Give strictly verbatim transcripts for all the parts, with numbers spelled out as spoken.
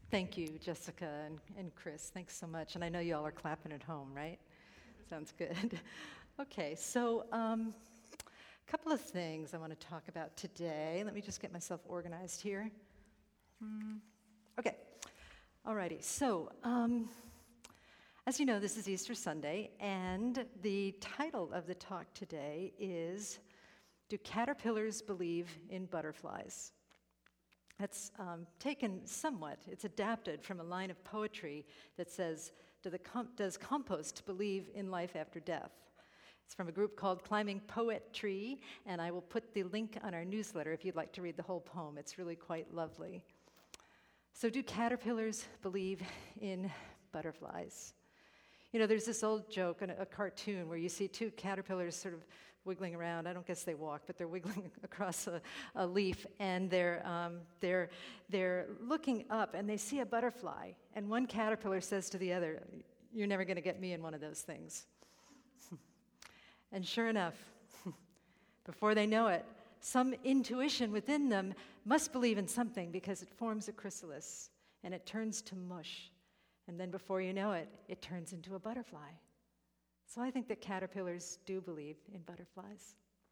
Thank you, Jessica and, and Chris. Thanks so much. And I know you all are clapping at home, right? Sounds good. Okay, so um, a couple of things I want to talk about today. Let me just get myself organized here. Hmm. Okay, alrighty. So, um, as you know, this is Easter Sunday, and the title of the talk today is, Do Caterpillars Believe in Butterflies? That's um, taken somewhat, it's adapted from a line of poetry that says, Do the com- does compost believe in life after death? It's from a group called Climbing Poetry, and I will put the link on our newsletter if you'd like to read the whole poem. It's really quite lovely. So do caterpillars believe in butterflies? You know, there's this old joke in a, a cartoon where you see two caterpillars sort of wiggling around. I don't guess they walk, but they're wiggling across a, a leaf, and they're, um, they're, they're looking up, and they see a butterfly, and one caterpillar says to the other, You're never going to get me in one of those things. And sure enough, before they know it, some intuition within them must believe in something because it forms a chrysalis, and it turns to mush. And then before you know it, it turns into a butterfly. So I think that caterpillars do believe in butterflies.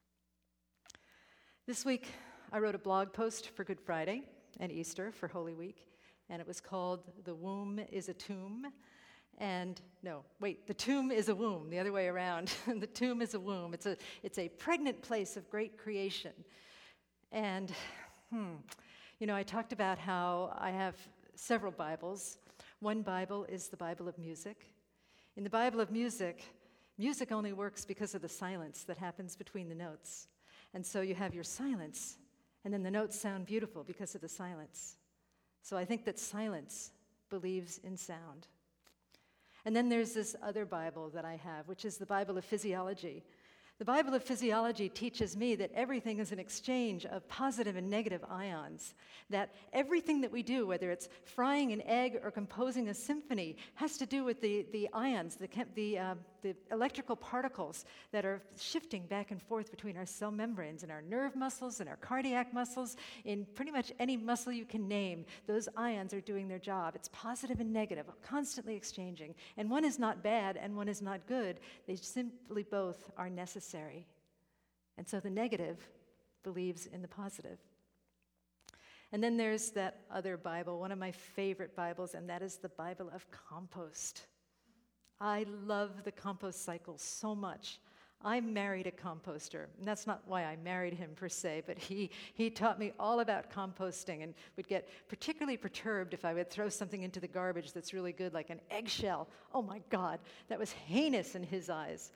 This week, I wrote a blog post for Good Friday and Easter for Holy Week, and it was called The Womb is a Tomb. And, no, wait, the tomb is a womb, the other way around. The tomb is a womb. It's a, it's a pregnant place of great creation. And, hmm, you know, I talked about how I have several Bibles. One Bible is the Bible of music. In the Bible of music, music only works because of the silence that happens between the notes. And so you have your silence, and then the notes sound beautiful because of the silence. So I think that silence believes in sound. And then there's this other Bible that I have, which is the Bible of physiology. The Bible of physiology teaches me that everything is an exchange of positive and negative ions, that everything that we do, whether it's frying an egg or composing a symphony, has to do with the, the ions, the, the, uh, the electrical particles that are shifting back and forth between our cell membranes and our nerve muscles and our cardiac muscles. In pretty much any muscle you can name, those ions are doing their job. It's positive and negative, constantly exchanging. And one is not bad and one is not good. They simply both are necessary. And so the negative believes in the positive. And then there's that other Bible, one of my favorite Bibles, and that is the Bible of compost. I love the compost cycle so much. I married a composter, and that's not why I married him per se, but he, he taught me all about composting and would get particularly perturbed if I would throw something into the garbage that's really good, like an eggshell. Oh my God, that was heinous in his eyes.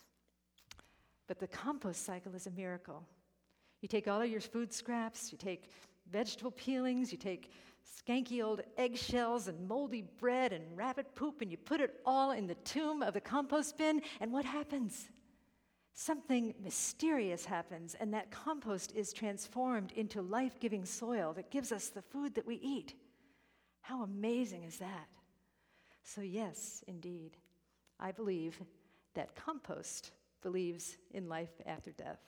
But the compost cycle is a miracle. You take all of your food scraps, you take vegetable peelings, you take skanky old eggshells and moldy bread and rabbit poop, and you put it all in the tomb of the compost bin, and what happens? Something mysterious happens, and that compost is transformed into life-giving soil that gives us the food that we eat. How amazing is that? So yes, indeed, I believe that compost believes in life after death.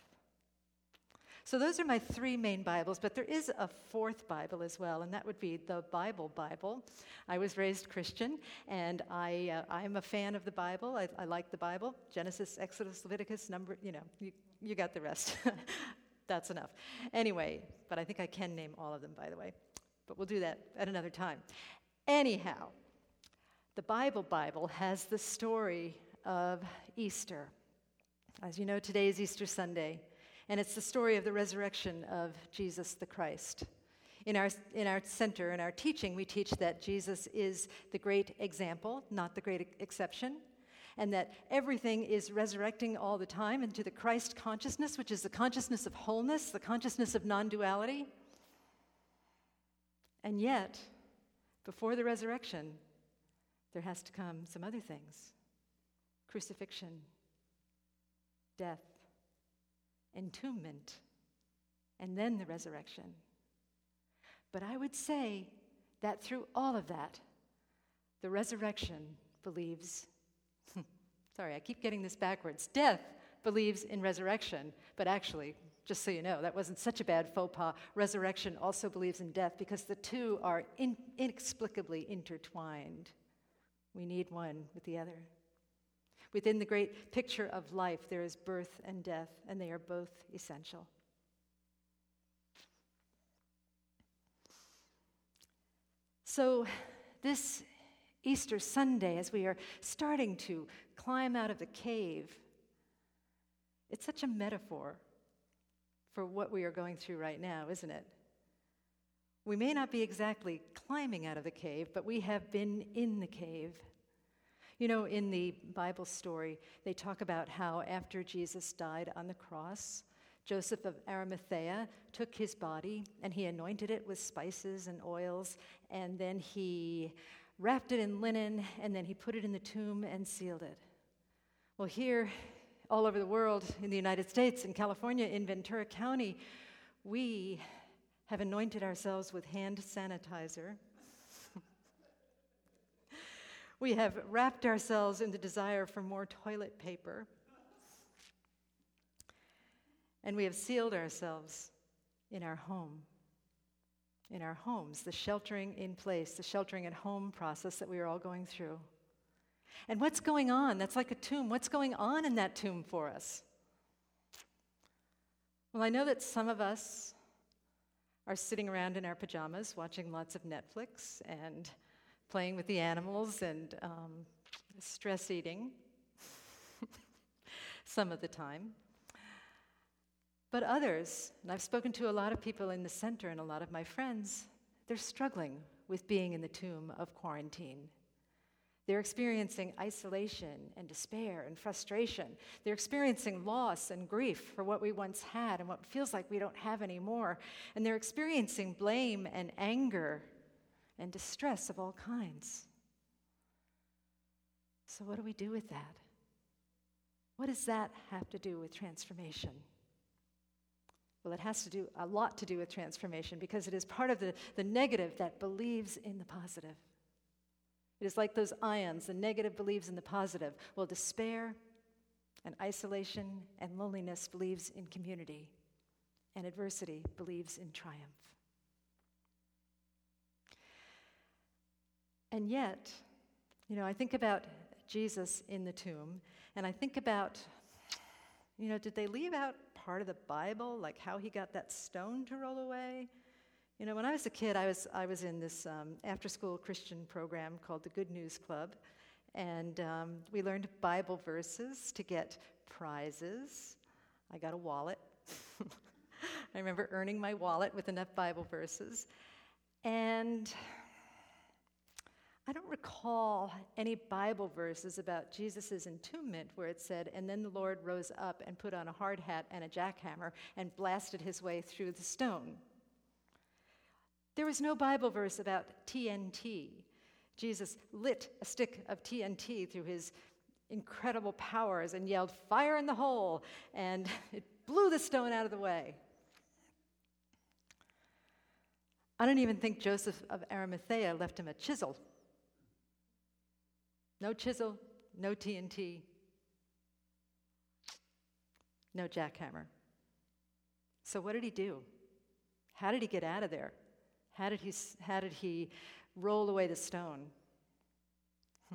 So those are my three main Bibles, but there is a fourth Bible as well, and that would be the Bible Bible. I was raised Christian, and I uh, I am a fan of the Bible. I, I like the Bible. Genesis, Exodus, Leviticus, number, you know, you, you got the rest. That's enough. Anyway, but I think I can name all of them, by the way. But we'll do that at another time. Anyhow, the Bible Bible has the story of Easter. As you know, today is Easter Sunday, and it's the story of the resurrection of Jesus the Christ. In our, in our center, in our teaching, we teach that Jesus is the great example, not the great exception, and that everything is resurrecting all the time into the Christ consciousness, which is the consciousness of wholeness, the consciousness of non-duality. And yet, before the resurrection, there has to come some other things. Crucifixion, death, entombment, and then the resurrection. But I would say that through all of that, the resurrection believes, sorry, I keep getting this backwards. Death believes in resurrection, but actually, Just so you know, that wasn't such a bad faux pas. Resurrection also believes in death because the two are in, inexplicably intertwined. We need one with the other. Within the great picture of life, there is birth and death, and they are both essential. So this Easter Sunday, as we are starting to climb out of the cave, it's such a metaphor for what we are going through right now, isn't it? We may not be exactly climbing out of the cave, but we have been in the cave. You know, in the Bible story, they talk about how after Jesus died on the cross, Joseph of Arimathea took his body and he anointed it with spices and oils, and then he wrapped it in linen, and then he put it in the tomb and sealed it. Well, here, all over the world, in the United States, in California, in Ventura County, we have anointed ourselves with hand sanitizer. We have wrapped ourselves in the desire for more toilet paper. And we have sealed ourselves in our home. In our homes, the sheltering in place, the sheltering at home process that we are all going through. And what's going on? That's like a tomb. What's going on in that tomb for us? Well, I know that some of us are sitting around in our pajamas watching lots of Netflix and playing with the animals and um, stress eating some of the time. But others, and I've spoken to a lot of people in the center and a lot of my friends, they're struggling with being in the tomb of quarantine. They're experiencing isolation and despair and frustration. They're experiencing loss and grief for what we once had and what feels like we don't have anymore. And they're experiencing blame and anger and distress of all kinds. So what do we do with that? What does that have to do with transformation? Well, it has to do a lot to do with transformation because it is part of the, the negative that believes in the positive. It is like those ions. The negative believes in the positive. Well, despair and isolation and loneliness believes in community, and adversity believes in triumph. And yet, you know, I think about Jesus in the tomb, and I think about, you know, did they leave out part of the Bible, like how he got that stone to roll away? You know, when I was a kid, I was I was in this um, after-school Christian program called the Good News Club, and um, we learned Bible verses to get prizes. I got a wallet. I remember earning my wallet with enough Bible verses, and I don't recall any Bible verses about Jesus' entombment where it said, and then the Lord rose up and put on a hard hat and a jackhammer and blasted his way through the stone. There was no Bible verse about T N T. Jesus lit a stick of T N T through his incredible powers and yelled, "Fire in the hole!" and it blew the stone out of the way. I don't even think Joseph of Arimathea left him a chisel. No chisel, no T N T, no jackhammer. So what did he do? How did he get out of there? How did he, how did he roll away the stone? Hmm.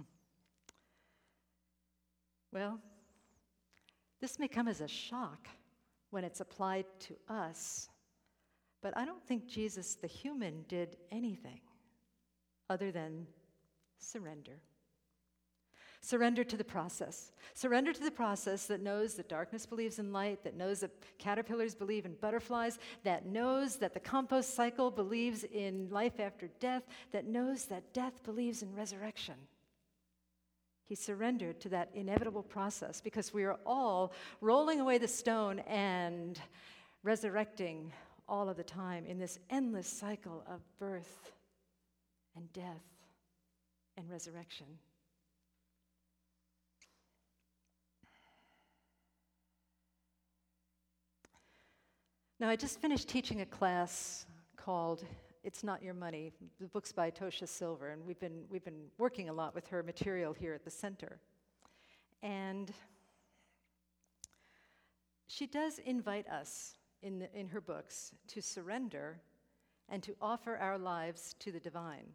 Well, this may come as a shock when it's applied to us, but I don't think Jesus, the human, did anything other than surrender. Surrender to the process. Surrender to the process that knows that darkness believes in light, that knows that caterpillars believe in butterflies, that knows that the compost cycle believes in life after death, that knows that death believes in resurrection. He surrendered to that inevitable process because we are all rolling away the stone and resurrecting all of the time in this endless cycle of birth and death and resurrection. Now, I just finished teaching a class called It's Not Your Money. The book's by Tosha Silver, and we've been we've been working a lot with her material here at the center. And she does invite us in, the, in her books to surrender and to offer our lives to the divine.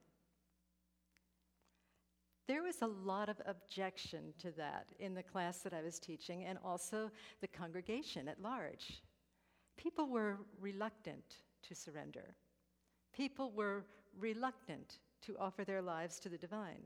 There was a lot of objection to that in the class that I was teaching, and also the congregation at large. People were reluctant to surrender. People were reluctant to offer their lives to the divine.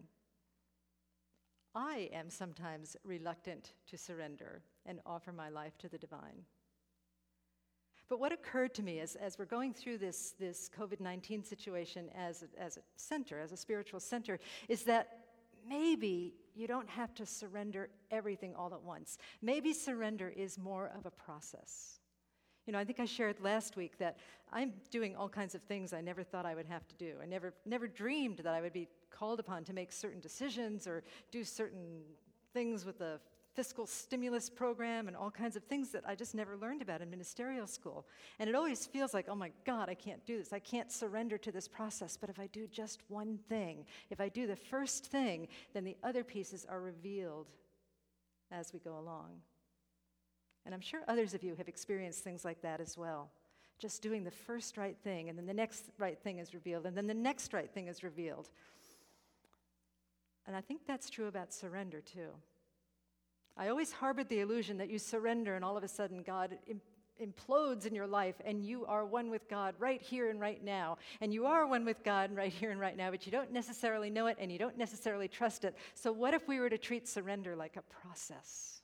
I am sometimes reluctant to surrender and offer my life to the divine. But what occurred to me as, as we're going through this, this COVID nineteen situation as a, as a center, as a spiritual center, is that maybe you don't have to surrender everything all at once. Maybe surrender is more of a process. You know, I think I shared last week that I'm doing all kinds of things I never thought I would have to do. I never, never dreamed that I would be called upon to make certain decisions or do certain things with the fiscal stimulus program and all kinds of things that I just never learned about in ministerial school. And it always feels like, oh my God, I can't do this. I can't surrender to this process. But if I do just one thing, if I do the first thing, then the other pieces are revealed as we go along. And I'm sure others of you have experienced things like that as well. Just doing the first right thing, and then the next right thing is revealed, and then the next right thing is revealed. And I think that's true about surrender too. I always harbored the illusion that you surrender and all of a sudden God im- implodes in your life and you are one with God right here and right now. And you are one with God right here and right now, but you don't necessarily know it and you don't necessarily trust it. So what if we were to treat surrender like a process?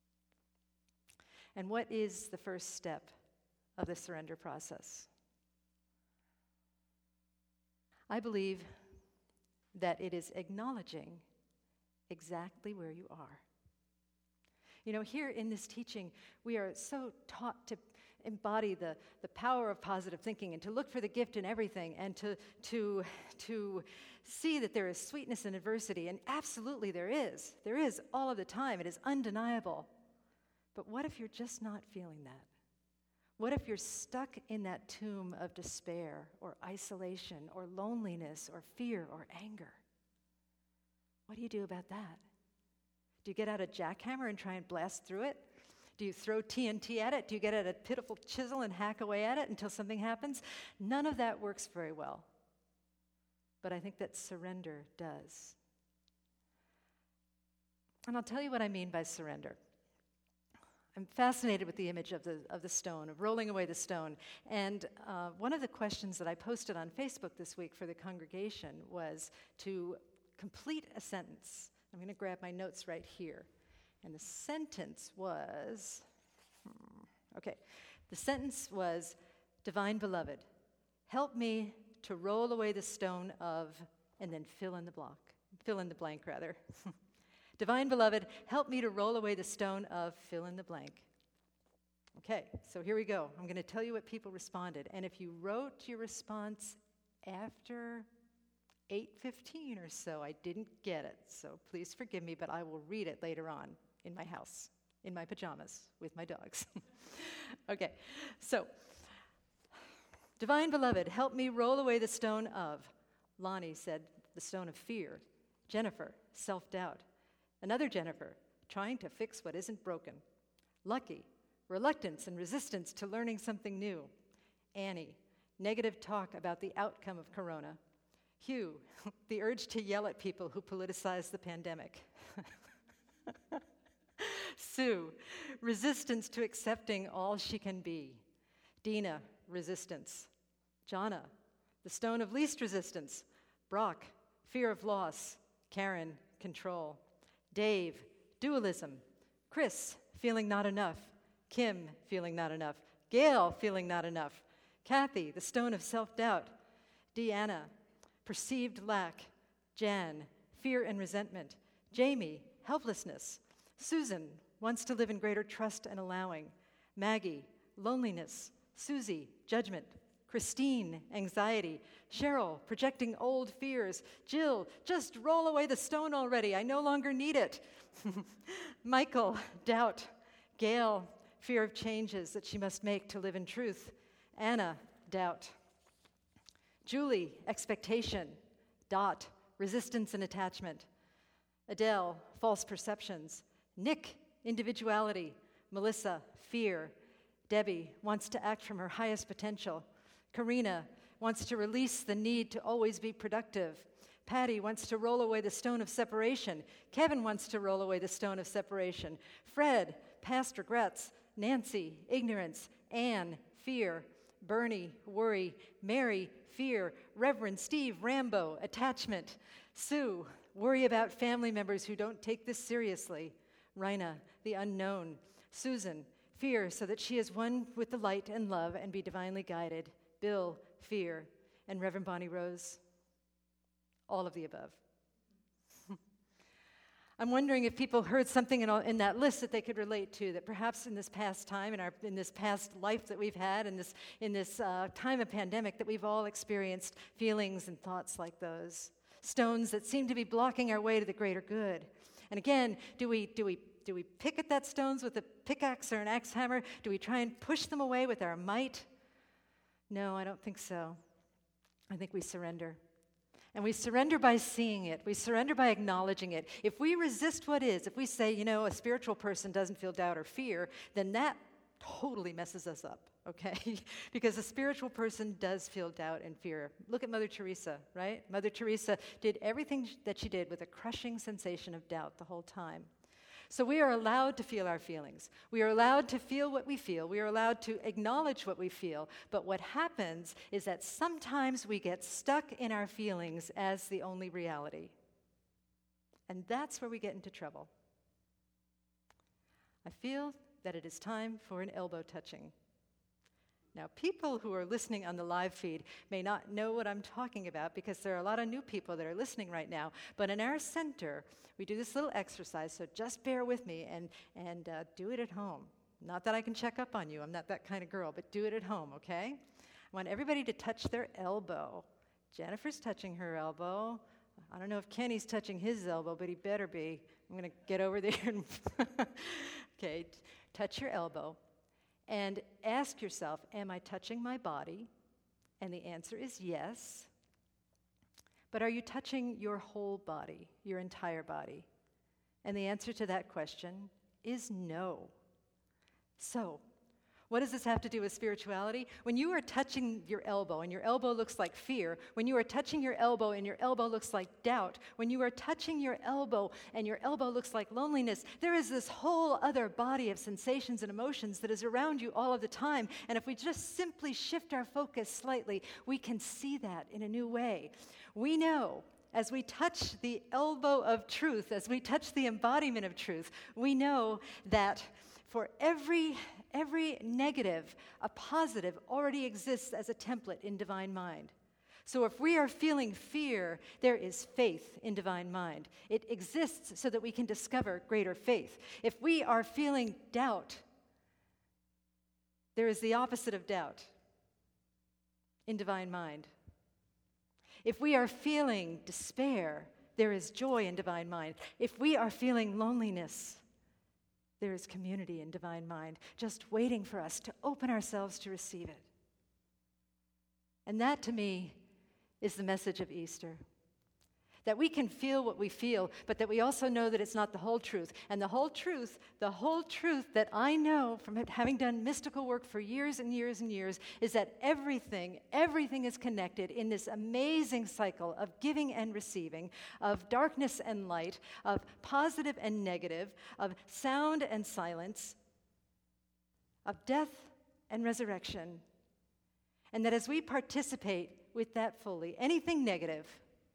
And what is the first step of the surrender process? I believe that it is acknowledging exactly where you are. You know, here in this teaching, we are so taught to embody the, the power of positive thinking and to look for the gift in everything and to, to, to see that there is sweetness in adversity. And absolutely there is. There is all of the time. It is undeniable. But what if you're just not feeling that? What if you're stuck in that tomb of despair or isolation or loneliness or fear or anger? What do you do about that? Do you get out a jackhammer and try and blast through it? Do you throw T N T at it? Do you get out a pitiful chisel and hack away at it until something happens? None of that works very well. But I think that surrender does. And I'll tell you what I mean by surrender. I'm fascinated with the image of the of the stone, of rolling away the stone. And uh, one of the questions that I posted on Facebook this week for the congregation was to complete a sentence. I'm going to grab my notes right here. And the sentence was, hmm, okay, the sentence was, Divine Beloved, help me to roll away the stone of, and then fill in the block, fill in the blank rather. Divine Beloved, help me to roll away the stone of, fill in the blank. Okay, so here we go. I'm going to tell you what people responded. And if you wrote your response after eight fifteen or so, I didn't get it, so please forgive me, but I will read it later on in my house, in my pajamas, with my dogs. Okay, so, Divine Beloved, help me roll away the stone of. Lonnie said, the stone of fear. Jennifer, self-doubt. Another Jennifer, trying to fix what isn't broken. Lucky, reluctance and resistance to learning something new. Annie, negative talk about the outcome of corona. Hugh, the urge to yell at people who politicize the pandemic. Sue, resistance to accepting all she can be. Dina, resistance. Jonna, the stone of least resistance. Brock, fear of loss. Karen, control. Dave, dualism. Chris, feeling not enough. Kim, feeling not enough. Gail, feeling not enough. Kathy, the stone of self-doubt. Deanna, perceived lack. Jan, fear and resentment. Jamie, helplessness. Susan, wants to live in greater trust and allowing. Maggie, loneliness. Susie, judgment. Christine, anxiety. Cheryl, projecting old fears. Jill, just roll away the stone already. I no longer need it. Michael, doubt. Gail, fear of changes that she must make to live in truth. Anna, doubt. Julie, expectation. Dot, resistance and attachment. Adele, false perceptions. Nick, individuality. Melissa, fear. Debbie wants to act from her highest potential. Karina wants to release the need to always be productive. Patty wants to roll away the stone of separation. Kevin wants to roll away the stone of separation. Fred, past regrets. Nancy, ignorance. Anne, fear. Bernie, worry. Mary, fear. Reverend Steve, Rambo, attachment. Sue, worry about family members who don't take this seriously. Rhina, the unknown. Susan, fear so that she is one with the light and love and be divinely guided. Bill, fear. And Reverend Bonnie Rose, all of the above. I'm wondering if people heard something in, all, in that list that they could relate to, that perhaps in this past time, in, our, in this past life that we've had, in this, in this uh, time of pandemic, that we've all experienced feelings and thoughts like those. Stones that seem to be blocking our way to the greater good. And again, do we, do we, do we pick at that stones with a pickaxe or an axe hammer? Do we try and push them away with our might? No, I don't think so. I think we surrender. And we surrender by seeing it. We surrender by acknowledging it. If we resist what is, if we say, you know, a spiritual person doesn't feel doubt or fear, then that totally messes us up, okay? Because a spiritual person does feel doubt and fear. Look at Mother Teresa, right? Mother Teresa did everything that she did with a crushing sensation of doubt the whole time. So we are allowed to feel our feelings. We are allowed to feel what we feel. We are allowed to acknowledge what we feel. But what happens is that sometimes we get stuck in our feelings as the only reality. And that's where we get into trouble. I feel that it is time for an elbow touching. Now, people who are listening on the live feed may not know what I'm talking about because there are a lot of new people that are listening right now. But in our center, we do this little exercise, so just bear with me and, and uh, do it at home. Not that I can check up on you. I'm not that kind of girl, but do it at home, okay? I want everybody to touch their elbow. Jennifer's touching her elbow. I don't know if Kenny's touching his elbow, but he better be. I'm going to get over there and okay, t- touch your elbow. And ask yourself, am I touching my body? And the answer is yes. But are you touching your whole body, your entire body? And the answer to that question is no. So, what does this have to do with spirituality? When you are touching your elbow, and your elbow looks like fear, when you are touching your elbow and your elbow looks like doubt, when you are touching your elbow and your elbow looks like loneliness, there is this whole other body of sensations and emotions that is around you all of the time. And if we just simply shift our focus slightly, we can see that in a new way. We know as we touch the elbow of truth, as we touch the embodiment of truth, we know that for every every negative, a positive already exists as a template in divine mind. So if we are feeling fear, there is faith in divine mind. It exists so that we can discover greater faith. If we are feeling doubt, there is the opposite of doubt in divine mind. If we are feeling despair, there is joy in divine mind. If we are feeling loneliness, there is community in divine mind, just waiting for us to open ourselves to receive it. And that, to me, is the message of Easter. That we can feel what we feel, but that we also know that it's not the whole truth. And the whole truth, the whole truth that I know from having done mystical work for years and years and years, is that everything, everything is connected in this amazing cycle of giving and receiving, of darkness and light, of positive and negative, of sound and silence, of death and resurrection. And that as we participate with that fully, anything negative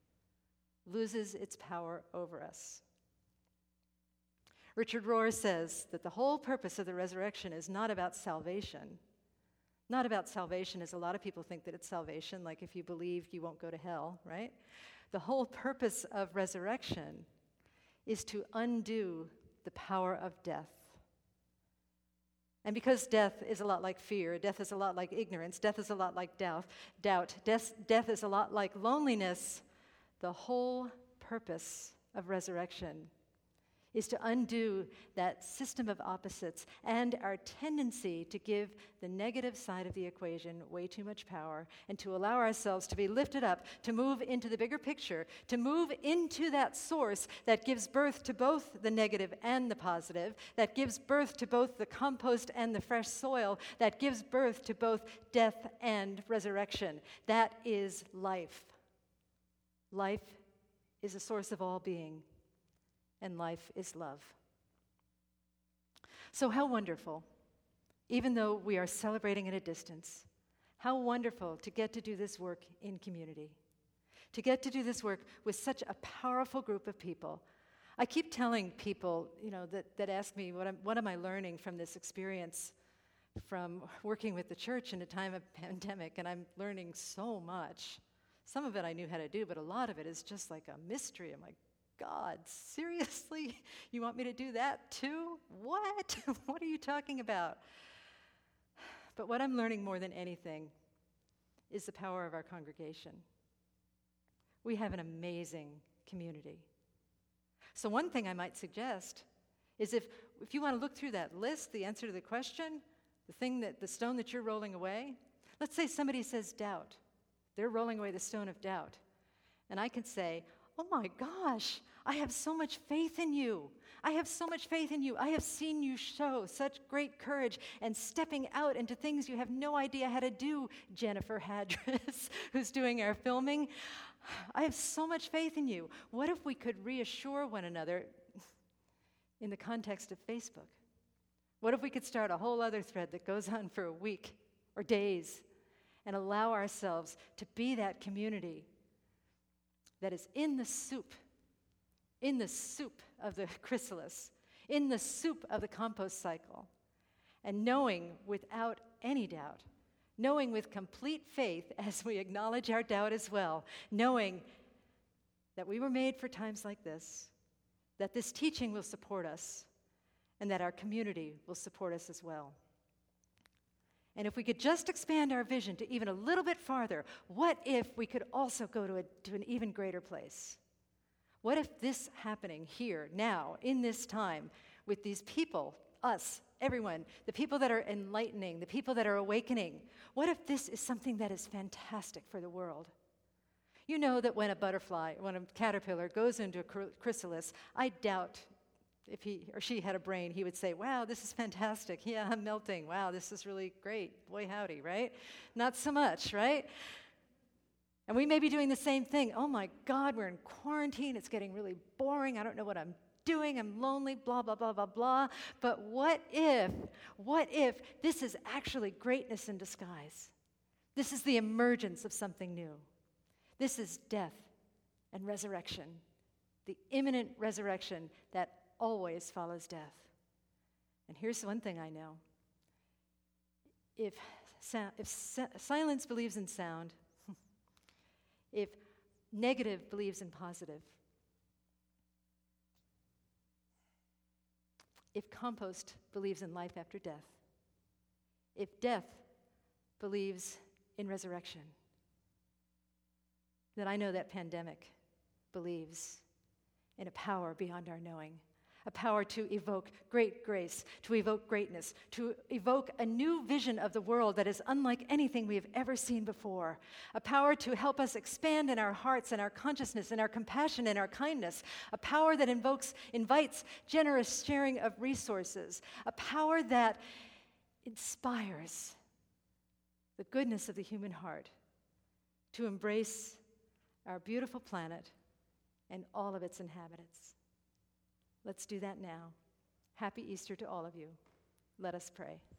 loses its power over us. Richard Rohr says that the whole purpose of the resurrection is not about salvation. Not about salvation, as a lot of people think that it's salvation, like if you believe you won't go to hell, right? The whole purpose of resurrection is to undo the power of death. And because death is a lot like fear, death is a lot like ignorance, death is a lot like doubt, doubt, death, death is a lot like loneliness, the whole purpose of resurrection is to undo that system of opposites and our tendency to give the negative side of the equation way too much power and to allow ourselves to be lifted up, to move into the bigger picture, to move into that source that gives birth to both the negative and the positive, that gives birth to both the compost and the fresh soil, that gives birth to both death and resurrection. That is life. Life is a source of all being. And life is love. So how wonderful, even though we are celebrating at a distance, how wonderful to get to do this work in community, to get to do this work with such a powerful group of people. I keep telling people, you know, that, that ask me, what, I'm, what am I learning from this experience from working with the church in a time of pandemic, and I'm learning so much. Some of it I knew how to do, but a lot of it is just like a mystery. I'm like, God, seriously? You want me to do that too? What? What are you talking about? But what I'm learning more than anything is the power of our congregation. We have an amazing community. So one thing I might suggest is if, if you want to look through that list, the answer to the question, the thing that, the stone that you're rolling away, let's say somebody says doubt. They're rolling away the stone of doubt. And I could say, oh my gosh, I have so much faith in you. I have so much faith in you. I have seen you show such great courage and stepping out into things you have no idea how to do, Jennifer Hadris, who's doing our filming. I have so much faith in you. What if we could reassure one another in the context of Facebook? What if we could start a whole other thread that goes on for a week or days and allow ourselves to be that community that is in the soup, in the soup of the chrysalis, in the soup of the compost cycle, and knowing without any doubt, knowing with complete faith as we acknowledge our doubt as well, knowing that we were made for times like this, that this teaching will support us, and that our community will support us as well. And if we could just expand our vision to even a little bit farther, what if we could also go to, a, to an even greater place? What if this happening here, now, in this time, with these people, us, everyone, the people that are enlightening, the people that are awakening, what if this is something that is fantastic for the world? You know that when a butterfly, when a caterpillar goes into a chrysalis, I doubt if he or she had a brain, he would say, wow, this is fantastic. Yeah, I'm melting. Wow, this is really great. Boy, howdy, right? Not so much, right? And we may be doing the same thing. Oh my God, we're in quarantine. It's getting really boring. I don't know what I'm doing. I'm lonely, blah, blah, blah, blah, blah. But what if, what if this is actually greatness in disguise? This is the emergence of something new. This is death and resurrection, the imminent resurrection that always follows death. And here's one thing I know. If, sound, if si- silence believes in sound, if negative believes in positive, if compost believes in life after death, if death believes in resurrection, then I know that pandemic believes in a power beyond our knowing. A power to evoke great grace, to evoke greatness, to evoke a new vision of the world that is unlike anything we have ever seen before. A power to help us expand in our hearts and our consciousness and our compassion and our kindness. A power that invokes, invites generous sharing of resources. A power that inspires the goodness of the human heart to embrace our beautiful planet and all of its inhabitants. Let's do that now. Happy Easter to all of you. Let us pray.